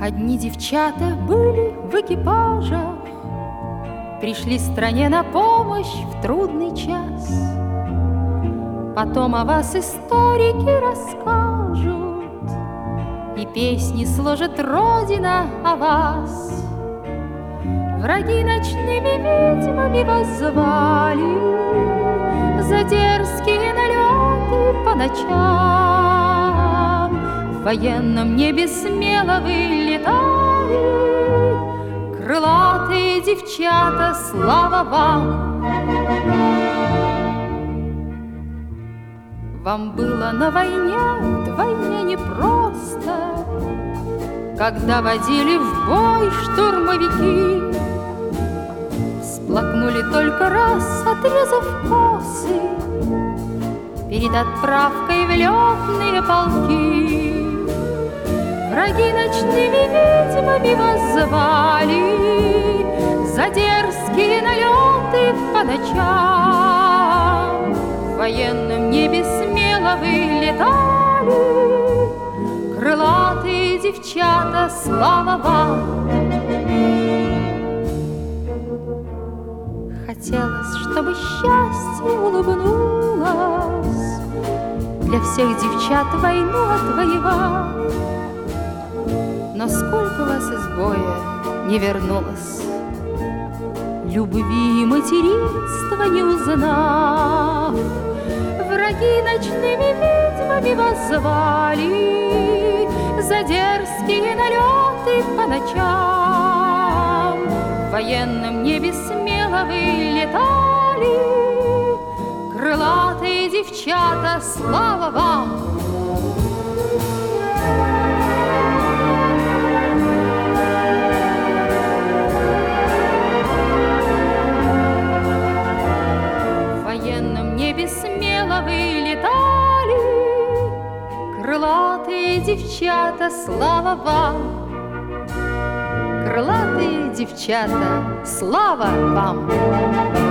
Одни девчата были в экипажах, пришли стране на помощь в трудный час. Потом о вас историки расскажут, и песни сложит Родина о вас. Враги ночными ведьмами вас звали, за дерзкие налеты по ночам. В военном небе смело вы летали, крылатые девчата, слава вам! Вам было на войне вдвойне непросто, когда водили в бой штурмовики. Всплакнули только раз, отрезав косы, перед отправкой в летные полки. Враги ночными ведьмами вас звали, за дерзкие налеты по ночам. В военном небе смело вы летали, крылатые девчата, слава вам! Хотелось, чтобы счастье улыбнулось, для всех девчат войну отвоевав. Но сколько вас из боя не вернулось, любви и материнства не узнав. Враги ночными ведьмами вас звали, за дерзкие налеты по ночам. В военном небе смело вы летали, крылатые девчата, слава вам! В военном небе смело вы летали, крылатые девчата, слава вам! Крылатые девчата, слава вам!